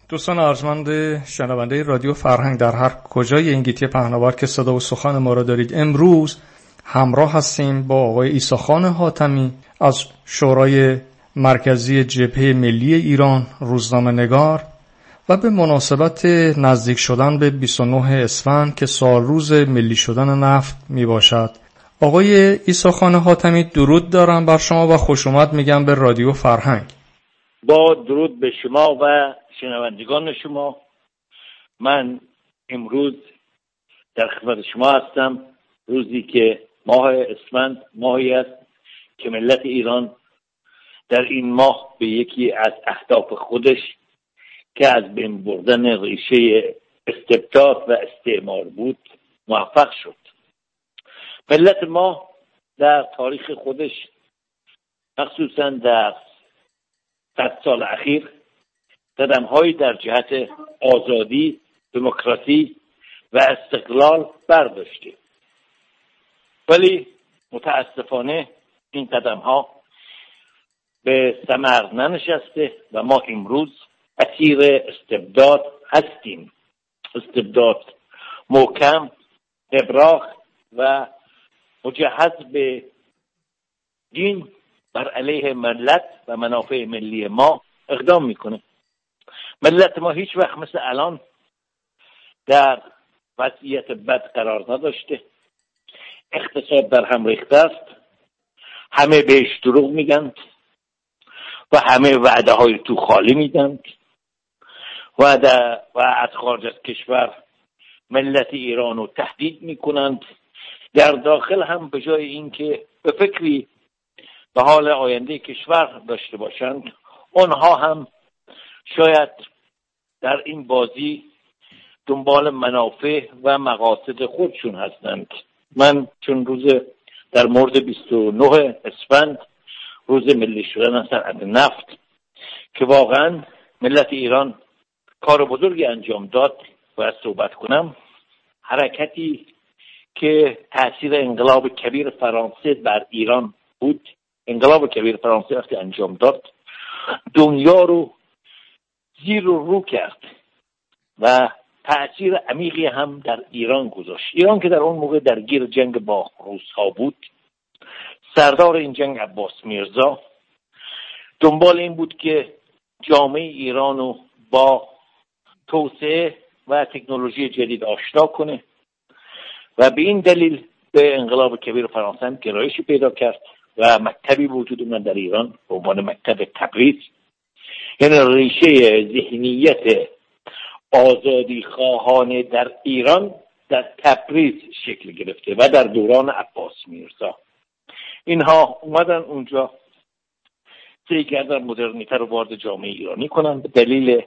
دوستان ارجمند شنونده رادیو فرهنگ در هر کجای این گیتی پهناور که صدا و سخن ما را دارید، امروز همراه هستیم با آقای عیسی‌خان حاتمی از شورای مرکزی جبهه ملی ایران، روزنامه‌نگار، و به مناسبت نزدیک شدن به 29 اسفند که سالروز ملی شدن نفت می باشد. آقای عیسی‌خان حاتمی، درود دارم بر شما و خوش اومد میگم به رادیو فرهنگ. با درود به شما و شنوندگان شما. من امروز در خدمت شما هستم، روزی که ماه اسفند ماهی است که ملت ایران در این ماه به یکی از اهداف خودش که از بین بردن ریشه استبداد و استعمار بود موفق شد. ملت ما در تاریخ خودش مخصوصا در 100 سال اخیر قدم‌هایی در جهت آزادی، دموکراسی و استقلال برداشته، ولی متاسفانه این قدم‌ها به ثمر ننشسته و ما امروز اسیر استبداد هستیم. استبداد محکم، ابراق و مجهز به دین بر علیه ملت و منافع ملی ما اقدام میکنه. ملت ما هیچ وقت مثل الان در وضعیت بد قرار نداشته. اقتصاد در هم ریخته است، همه بهش دروغ میگن و همه وعده های تو خالی میدن و از خارج از کشور ملت ایران رو تهدید میکنند. در داخل هم به جای اینکه به فکری به حال آینده کشور داشته باشند، اونها هم شاید در این بازی دنبال منافع و مقاصد خودشون هستند. من چون در مورد 29 اسفند روز ملی شدن صنعت نفت که واقعا ملت ایران کار بزرگی انجام داد و صحبت کنم، حرکتی که تأثیر انقلاب کبیر فرانسه بر ایران بود. انقلاب کبیر فرانسه وقتی انجام داد دنیا رو زیر و رو کرد و تأثیر عمیقی هم در ایران گذاشت. ایران که در اون موقع درگیر جنگ با روس‌ها بود، سردار این جنگ عباس میرزا دنبال این بود که جامعه ایران رو با توسعه و تکنولوژی جدید آشنا کنه و به این دلیل به انقلاب کبیر فرانسه هم گرایشی پیدا کرد و مکتبی وجود اومد در ایران به عنوان مکتب تبریز. یعنی ریشه ذهنیت آزادی خواهانه در ایران در تبریز شکل گرفته و در دوران عباس میرزا اینها اومدن اونجا سعی کردن مدرنیته رو وارد جامعه ایرانی کنن به دلیل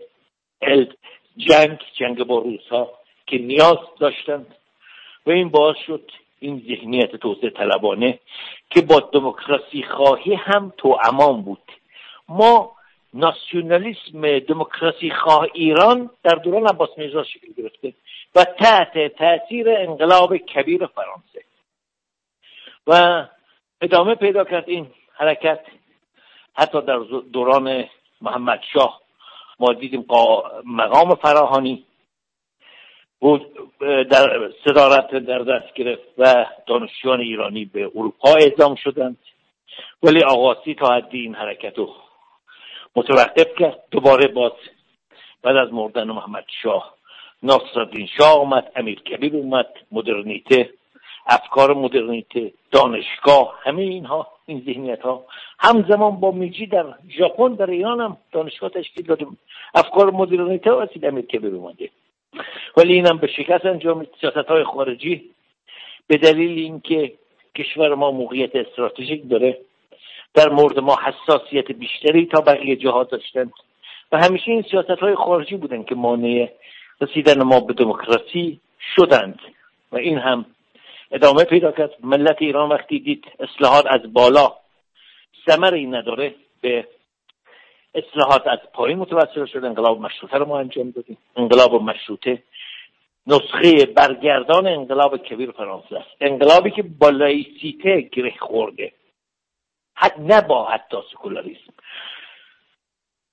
جنگ با روس‌ها که نیاز داشتند و این باعث شد این ذهنیت توسعه طلبانه که با دموکراسی خواهی هم توامان بود. ما ناسیونالیسم دموکراسی خواه ایران در دوران عباس میرزا شکل گرفته و تحت تاثیر انقلاب کبیر فرانسه و ادامه پیدا کرد این حرکت. حتی در دوران محمد شاه ما دیدیم مقام فراهانی بود در صدارت در دست گرفت و دانشجویان ایرانی به اروپا اعزام شدند، ولی آقاسی تا حدی این حرکت رو متوقف کرد. دوباره باز بعد از مردن محمد شاه ناصرالدین شاه اومد، امیر کبیر اومد، مدرنیته، افکار مدرنیته، دانشگاه، همه اینها، این ذهنیت ها همزمان با میجی در ژاپن در ایران هم دانشگاه تشکیل داده، افکار مدرنیته و اسید امیر کبیر اومده. ولی اینم به شکست انجام سیاست‌های خارجی به دلیل اینکه کشور ما موقعیت استراتژیک داره، در مورد ما حساسیت بیشتری تا بقیه جهات داشتن و همیشه این سیاست‌های خارجی بودن که مانع رسیدن ما به دموکراسی شدند و این هم ادامه پیدا کرد. ملت ایران وقتی دید اصلاحات از بالا ثمری نداره، به اصلاحات از پایین متوسل شد. انقلاب مشروطه رو ما انجام دادیم. انقلاب مشروطه نسخه برگردان انقلاب کبیر فرانسه است، انقلابی که با لایسیته گره خورده، نه با حتی سکولاریسم.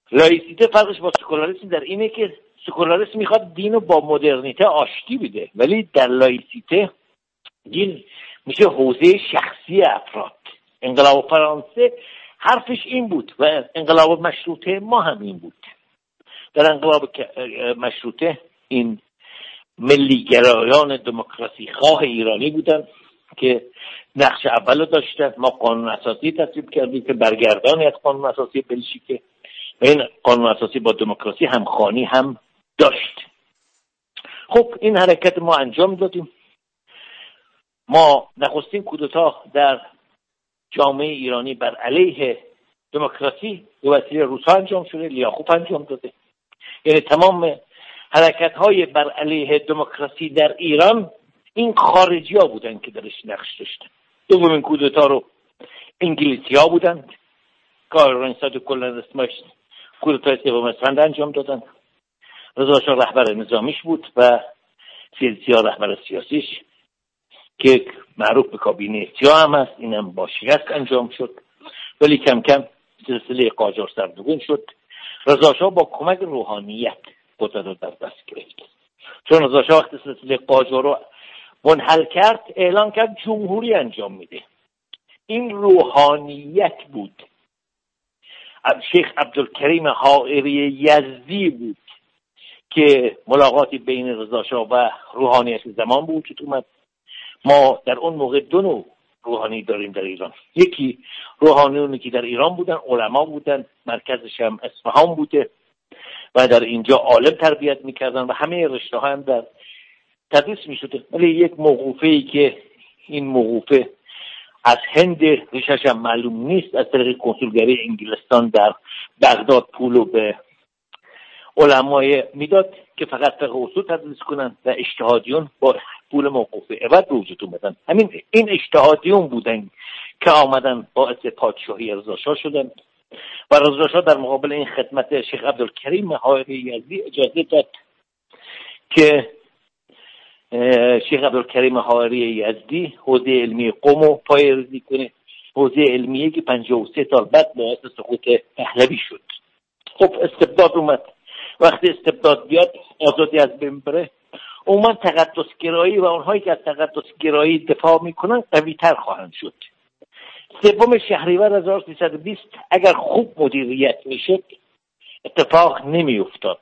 لایسیته فرقش با سکولاریسم در اینه که سکولاریسم میخواد دین رو با مدرنیته آشتی بده، ولی در لایسیته دین میشه حوزه شخصی افراد. انقلاب فرانسه حرفش این بود و انقلاب مشروطه ما هم این بود. در انقلاب مشروطه این ملیگرایان دموکراسی خواه ایرانی بودن که نقش اولو داشتن. ما قانون اساسی تصویب کردیم که برگردانی از قانون اساسی بلژیک و این قانون اساسی با دموکراسی همخوانی هم داشت. خب این حرکت ما انجام دادیم. ما نخستین کودتا در جامعه ایرانی بر علیه دموکراسی به وسیله روس‌ها انجام شده، لیاخوف انجام داده. یعنی تمام حرکت‌های بر علیه دموکراسی در ایران این خارجی‌ها بودن که درش نقش داشتن. دومین کودتا رو انگلیسی‌ها بودن. کارلینساد کلن اسمش کودتای سوم اسفند انجام دادن. رضا شاه رهبر نظامیش بود و سیلسیا رهبر سیاسیش که معروف به کابینه سیاه هم هست. اینم با شکست انجام شد، ولی کم کم سلسله قاجار سرنگون شد. رضا شاه با کمک روحانیت قدرت رو در دست گرفت. چون رضا شاه وقتی سلسله قاجار رو منحل کرد اعلان کرد جمهوری انجام میده. این روحانیت بود. شیخ عبدالکریم حائری یزدی بود که ملاقاتی بین رضا شاه و روحانیت زمان به وجود اومد. ما در اون موقع دو نوع روحانی داریم در ایران. یکی روحانیونی که در ایران بودن، علما بودن، مرکزش هم اصفهان بوده و در اینجا عالم تربیت میکردن و همه رشته ها هم در تدریس میشده. ولی یک موقوفه‌ای که این موقوفه از هند ریشش هم معلوم نیست، از طریق کنسولگری انگلستان در بغداد پولو به علمای میداد که فقط فقه اصول تدریس کنن و اجتهادیون با پول موقوفه عوض به وجود اومدن. این اجتهادیون بودن که آمدن باعث پادشاهی رضا شاه شدن و رضا شاه در مقابل این خدمت شیخ عبدالکریم حائری یزدی اجازه داد که شیخ عبدالکریم حائری یزدی حوزه علمی قم رو پایه‌ریزی کنه، حوزه علمیه که 53 سال بعد باعث سقوط پهلوی شد. خب استبداد اومد. وقتی استبداد بیاد آزادی از بین بره، عموما تقدسگرایی و اونهایی که از تقدسگرایی دفاع میکنن قوی‌تر خواهند شد. سوم شهریور 1320 اگر خوب مدیریت میشد اتفاق نمیافتاد.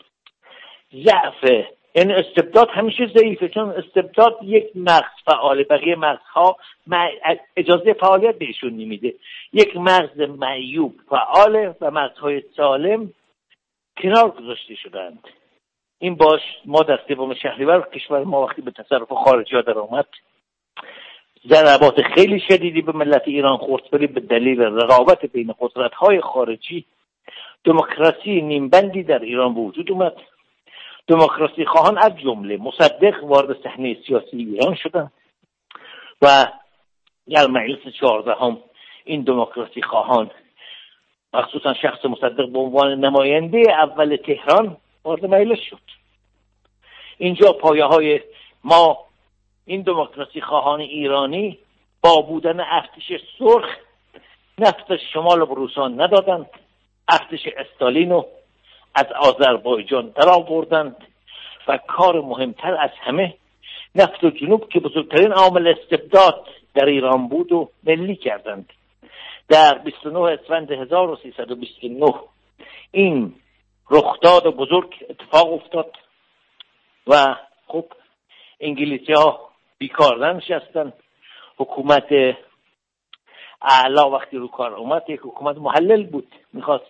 ضعف این استبداد همیشه ضعیفه، چون استبداد یک مغز فعال، بقیه مغزها اجازه فعالیت بهشون نمیده. یک مغز معیوب فعال و مغزهای سالم کنار گذاشته شدند. این باش ما در سوم شهریور کشور ما وقتی به تصرف خارجی‌ها در آمد ضربات خیلی شدیدی به ملت ایران خورد، ولی به دلیل رقابت بین قدرت‌های خارجی دموکراسی نیمبندی در ایران به وجود اومد. دموکراسی خواهان از جمله مصدق وارد صحنه سیاسی ایران شدند و در مجلس 14 این دموکراسی خواهان مخصوصا شخص مصدق به عنوان نماینده اول تهران وارد مجلس شد. اینجا پایه‌های ما این دموکراسی خواهان ایرانی با بودن ارتش سرخ نفت شمال رو به روسان ندادند، ارتش استالینو از آذربایجان در آوردند و کار مهمتر از همه نفت جنوب که بزرگترین عامل استبداد در ایران بود و ملی کردند. در 29 اسفند 1329 این رخداد بزرگ اتفاق افتاد و خب انگلیسی ها بیکار نشستن. حکومت اعلا وقتی رو کار اومد یک حکومت محلل بود، میخواست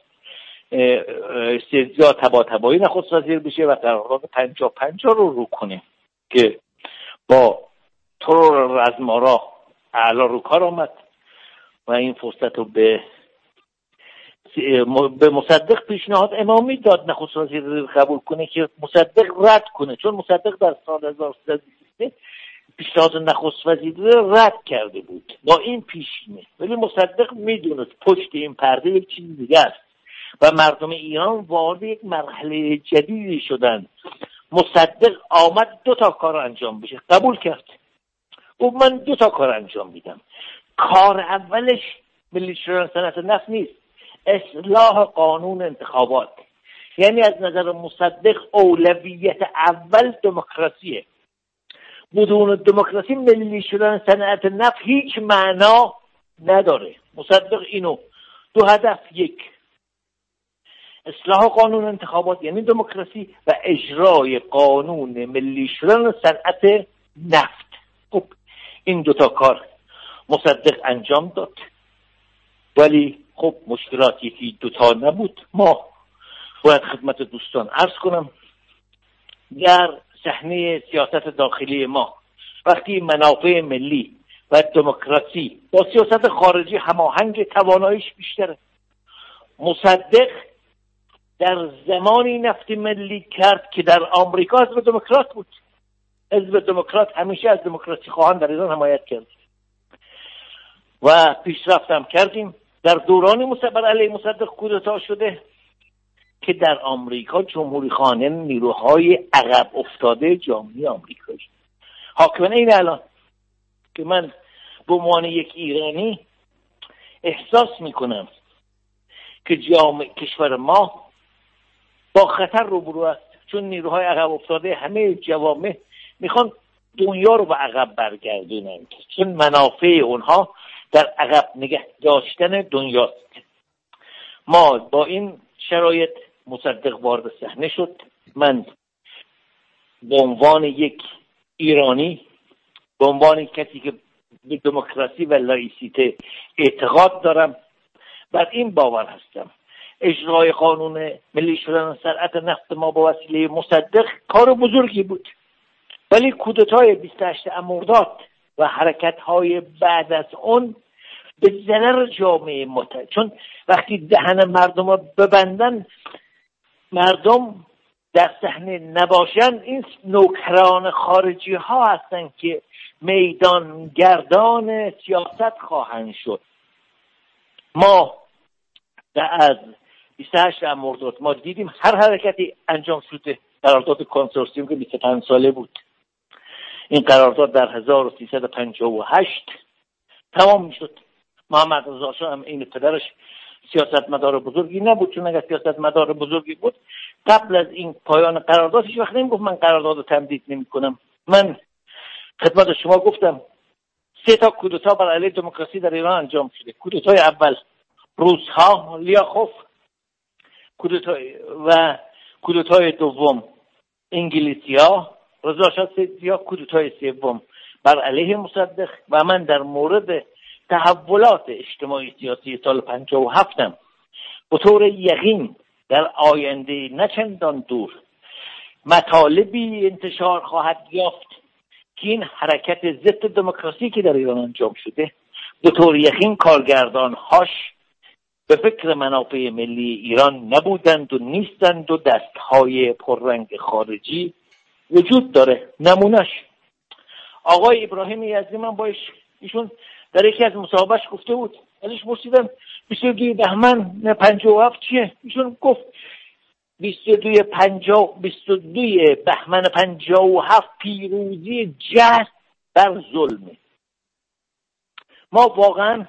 سرزیا تبایی نخست وزیر بشه و قرارداد 50-50 رو کنه که با ترور رزمارا اعلا رو کار آمد و این فرصت رو به مصدق پیشنهاد امامی داد نخست وزیر رو قبول کنه که مصدق رد کنه، چون مصدق در سال 1323 پیشنهاد نخست وزیر رو رد کرده بود با این پیشینه، ولی مصدق میدونست پشت این پرده یک چیز دیگه است و مردم ایران وارد یک مرحله جدیدی شدن. مصدق آمد 2 کار انجام بشه، قبول کرد. من 2 کار انجام میدم. کار اولش ملی شدن صنعت نفت نیست، اصلاح قانون انتخابات. یعنی از نظر مصدق اولویت اول دموکراسیه. بدون دموکراسی ملی شدن صنعت نفت هیچ معنا نداره. مصدق اینو دو هدف، یک اصلاح قانون انتخابات یعنی دموکراسی و اجرای قانون ملی شدن صنعت نفت. خب این دوتا کار مصدق انجام داد، ولی خب مشکلات یکی دوتا نبود. ما باید خدمت دوستان عرض کنم در صحنه سیاست داخلی ما وقتی منافع ملی و دموکراسی با سیاست خارجی هماهنگ تواناییش بیشتره. مصدق در زمانی نفت ملی کرد که در آمریکا حزب دموکرات بود. حزب دموکرات همیشه از دموکراسی خواهان در ایران حمایت کرد و پیشرفت هم کردیم. در دوران بر علیه مصدق کودتا شده که در آمریکا جمهوری خواهان نیروهای عقب افتاده جامعه آمریکایی حاکمانه این الان که من به عنوان یک ایرانی احساس میکنم که کشور ما با خطر روبرو است، چون نیروهای عقب افتاده همه جوامع میخوان دنیا رو به عقب برگردونن، چون منافع اونها در عقب نگه داشتن دنیاست. ما با این شرایط مصدق وارد صحنه شد. من به عنوان یک ایرانی، به عنوان کسی که به دموکراسی و لایسیته اعتقاد دارم، بر این باور هستم اجرای قانون ملی شدن صنعت نفت ما با وسیله مصدق کار بزرگی بود، ولی کودتای 28 مرداد و حرکت‌های بعد از اون به ضرر جامعه متحد، چون وقتی دهن مردم رو ببندن، مردم در صحنه نباشن، این نوکران خارجی ها هستن که میدان گردان سیاست خواهند شد. ما از 28 مرداد ما دیدیم هر حرکتی انجام شده. قرارداد کنسورسیوم که 25 ساله بود، این قرارداد در 1358 تمام میشد. محمد رضا شاه هم این پدرش سیاستمدار بزرگی نبود، چون اگر سیاستمدار بزرگی بود قبل از این پایان قرارداد هیچ وقت نمیگفت من قرارداد رو تمدید نمی‌کنم. من خدمت شما گفتم 3 تا کودتا بر علیه دموکراسی در ایران انجام شده. کودتای اول روس‌ها، لیاخوف، کودتای دوم انگلیسی‌ها، رضا شاه سیدزیا، کودتای سوم بر علیه مصدق. و من در مورد تحولات اجتماعی سیاسی سال 57 به طور یقین در آینده نچندان دور مطالبی انتشار خواهد یافت که این حرکت ضد دموکراسی که در ایران انجام شده به طور یقین کارگردان‌هاش به فکر منافع ملی ایران نبودند و نیستند و دستهای پررنگ خارجی وجود داره. نمونش آقای ابراهیم یزدی، من با ایشون در یکی از مصاحبه‌اش گفته بود، ازش پرسیدم 22 بهمن 57 چیه؟ ایشون گفت 22 بهمن 57 پیروزی جهل بر ظلم. ما واقعا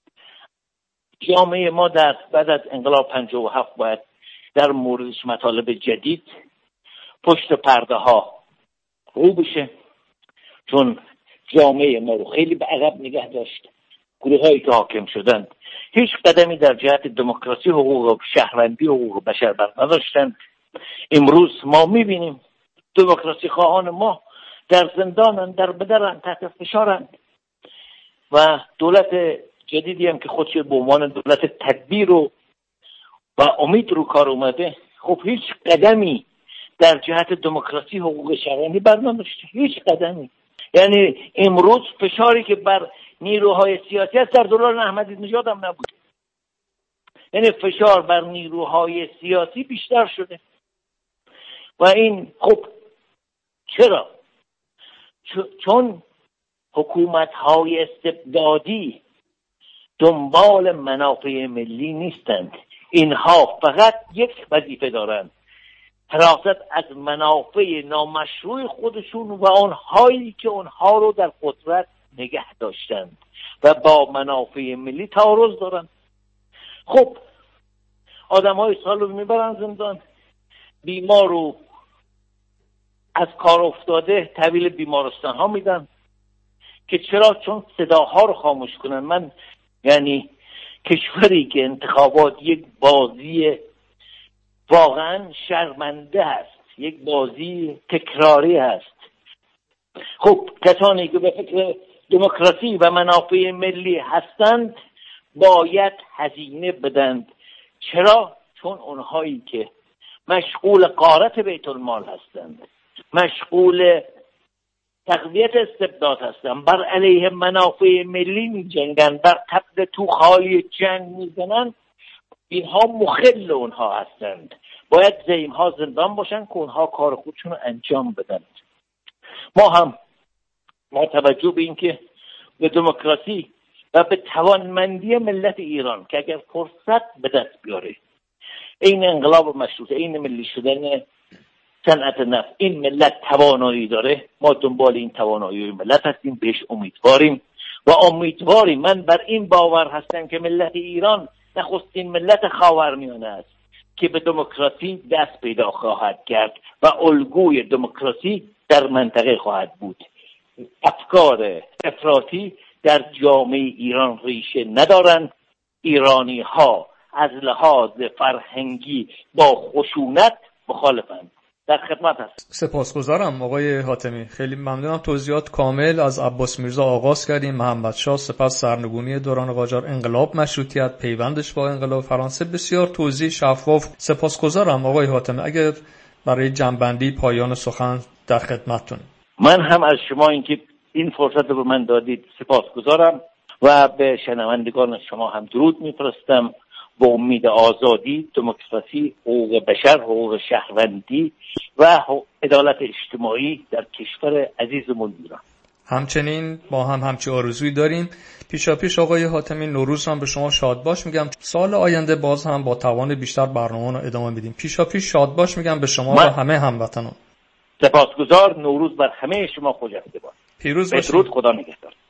جامعه ما در بعد از انقلاب 57 باید در موردش مطالب جدید پشت پرده ها رو بشه، چون جامعه ما رو خیلی به عقب نگه داشت. گروه هایی که حاکم شدند هیچ قدمی در جهت دموکراسی، حقوق شهروندی، حقوق بشر بر نداشتند. امروز ما میبینیم دموکراسی خواهان ما در زندانند، در بدرند، تحت فشارند و دولت جدیدی هم که خودش به عنوان دولت تدبیر و امید رو کار اومده، خب هیچ قدمی در جهت دموکراسی، حقوق شهروندی بر نداشته، هیچ قدمی. یعنی امروز فشاری که بر نیروهای سیاسی است در دوران احمدی نژاد هم نبود. یعنی فشار بر نیروهای سیاسی بیشتر شده و این خب چرا؟ چون حکومت‌های استبدادی دنبال منافع ملی نیستند. اینها فقط یک وظیفه دارند: حراست از منافع نامشروع خودشون و آنهایی که آنها رو در قدرت نگه داشتند و با منافع ملی تعارض دارند. خب آدم‌های سالو میبرن زندان، بیمار رو از کار افتاده تحویل بیمارستان ها میدن که چرا؟ چون صداها رو خاموش کنن. من یعنی کشوری که انتخابات یک بازی واقعا شرمنده هست، یک بازی تکراری هست. خب کسانی که به فکر دموکراسی و منافع ملی هستند باید هزینه بدند. چرا؟ چون اونهایی که مشغول غارت بیت المال هستند، مشغول تقویت استبداد هستند، بر علیه منافع ملی می جنگن، بر تبل توخهای جنگ می زنن، اینها مخل اونها هستند. باید زعیم‌ها زندان باشن که اونها کار خودشون رو انجام بدن. ما هم با توجه به اینکه به دموکراسی و به توانمندی ملت ایران که اگر فرصت به دست بیاره، این انقلاب مشروطه، این ملی شدن صنعت نفت، این ملت توانایی داره، ما دنبال این توانایی ملت هستیم، بهش امیدواریم و امیدواریم. من بر این باور هستم که ملت ایران نخستین ملت خاورمیانه است که به دموکراسی دست پیدا خواهد کرد و الگوی دموکراسی در منطقه خواهد بود. افکار افراطی در جامعه ایران ریشه ندارند. ایرانی ها از لحاظ فرهنگی با خشونت مخالفند. در خدمت هست. سپاسگزارم آقای حاتمی، خیلی ممنونم. توضیحات کامل از عباس میرزا آغاز کردیم، محمد شاه، سپس سرنگونی دوران قاجار، انقلاب مشروطیت، پیوندش با انقلاب فرانسه. بسیار توضیح شفاف. سپاسگزارم آقای حاتمی. اگر برای جنبندی پایان سخن در خدمتتون. من هم از شما اینکه این فرصت رو به من دادید سپاسگزارم و به شنوندگان شما هم درود میفرستم با امید آزادی، دموکراسی، حقوق بشر، حقوق شهروندی و عدالت اجتماعی در کشور عزیزمون ایران. همچنین با هم همچی آرزویی داریم. پیشاپیش آقای حاتمی، نوروز هم به شما شاد باش میگم. سال آینده باز هم با توان بیشتر برنامه رو ادامه میدیم. پیشاپیش شاد باش میگم به شما و همه هموطنان. سپاسگزار. نوروز بر همه شما خوشایند باد. پیروز باشید. بدرود. خدا نگهدار.